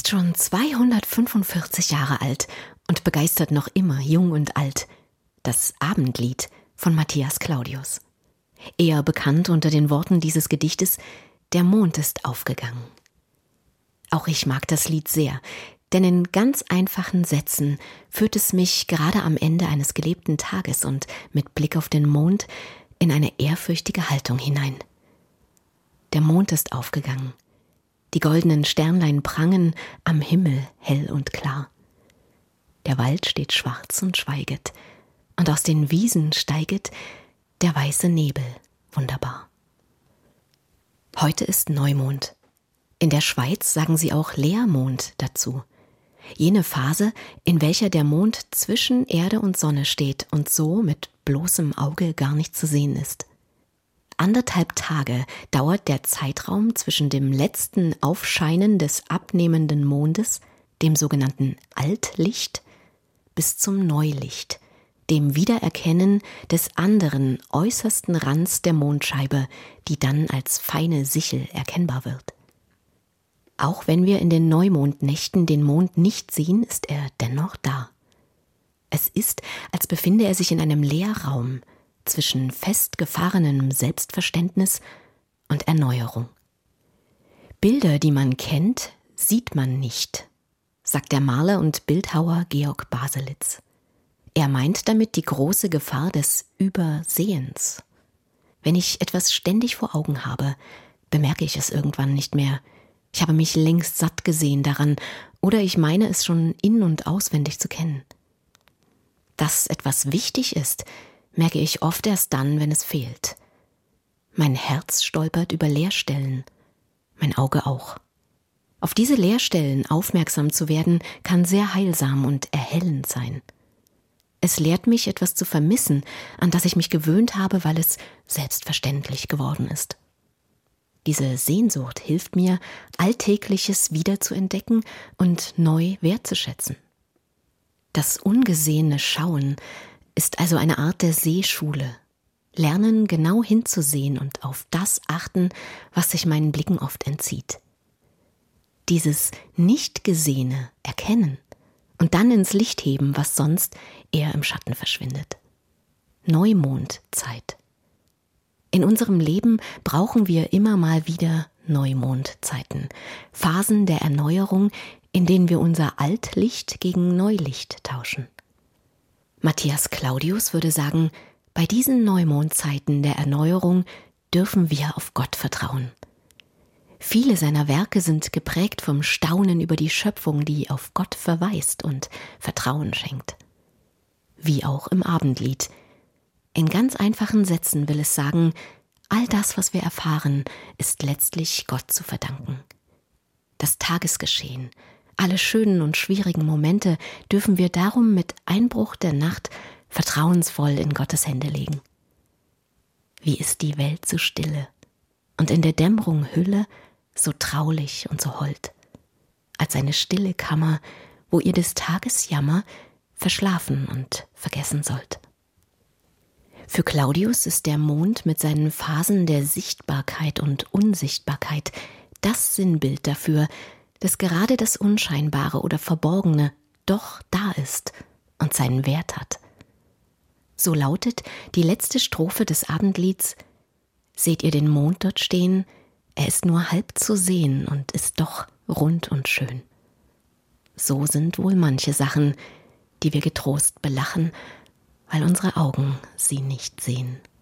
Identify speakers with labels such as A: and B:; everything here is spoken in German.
A: ist schon 245 Jahre alt und begeistert noch immer jung und alt. Das Abendlied von Matthias Claudius. Eher bekannt unter den Worten dieses Gedichtes: Der Mond ist aufgegangen. Auch ich mag das Lied sehr, denn in ganz einfachen Sätzen führt es mich gerade am Ende eines gelebten Tages und mit Blick auf den Mond in eine ehrfürchtige Haltung hinein. Der Mond ist aufgegangen. Die goldenen Sternlein prangen am Himmel hell und klar. Der Wald steht schwarz und schweiget, und aus den Wiesen steiget der weiße Nebel wunderbar. Heute ist Neumond. In der Schweiz sagen sie auch Leermond dazu. Jene Phase, in welcher der Mond zwischen Erde und Sonne steht und so mit bloßem Auge gar nicht zu sehen ist. 1,5 Tage dauert der Zeitraum zwischen dem letzten Aufscheinen des abnehmenden Mondes, dem sogenannten Altlicht, bis zum Neulicht, dem Wiedererkennen des anderen äußersten Rands der Mondscheibe, die dann als feine Sichel erkennbar wird. Auch wenn wir in den Neumondnächten den Mond nicht sehen, ist er dennoch da. Es ist, als befinde er sich in einem Leerraum zwischen festgefahrenem Selbstverständnis und Erneuerung. Bilder, die man kennt, sieht man nicht, sagt der Maler und Bildhauer Georg Baselitz. Er meint damit die große Gefahr des Übersehens. Wenn ich etwas ständig vor Augen habe, bemerke ich es irgendwann nicht mehr. Ich habe mich längst satt gesehen daran, oder ich meine es schon in- und auswendig zu kennen. Dass etwas wichtig ist, merke ich oft erst dann, wenn es fehlt. Mein Herz stolpert über Leerstellen, mein Auge auch. Auf diese Leerstellen aufmerksam zu werden, kann sehr heilsam und erhellend sein. Es lehrt mich, etwas zu vermissen, an das ich mich gewöhnt habe, weil es selbstverständlich geworden ist. Diese Sehnsucht hilft mir, Alltägliches wiederzuentdecken und neu wertzuschätzen. Das ungesehene Schauen ist also eine Art der Sehschule. Lernen, genau hinzusehen und auf das achten, was sich meinen Blicken oft entzieht. Dieses Nicht-Gesehene erkennen und dann ins Licht heben, was sonst eher im Schatten verschwindet. Neumondzeit. In unserem Leben brauchen wir immer mal wieder Neumondzeiten, Phasen der Erneuerung, in denen wir unser Altlicht gegen Neulicht tauschen. Matthias Claudius würde sagen, bei diesen Neumondzeiten der Erneuerung dürfen wir auf Gott vertrauen. Viele seiner Werke sind geprägt vom Staunen über die Schöpfung, die auf Gott verweist und Vertrauen schenkt. Wie auch im Abendlied. In ganz einfachen Sätzen will es sagen, all das, was wir erfahren, ist letztlich Gott zu verdanken. Das Tagesgeschehen, alle schönen und schwierigen Momente dürfen wir darum mit Einbruch der Nacht vertrauensvoll in Gottes Hände legen. Wie ist die Welt so stille und in der Dämmerung Hülle so traulich und so hold, als eine stille Kammer, wo ihr des Tages Jammer verschlafen und vergessen sollt. Für Claudius ist der Mond mit seinen Phasen der Sichtbarkeit und Unsichtbarkeit das Sinnbild dafür, dass gerade das Unscheinbare oder Verborgene doch da ist und seinen Wert hat. So lautet die letzte Strophe des Abendlieds: Seht ihr den Mond dort stehen? Er ist nur halb zu sehen und ist doch rund und schön. So sind wohl manche Sachen, die wir getrost belachen, weil unsere Augen sie nicht sehen.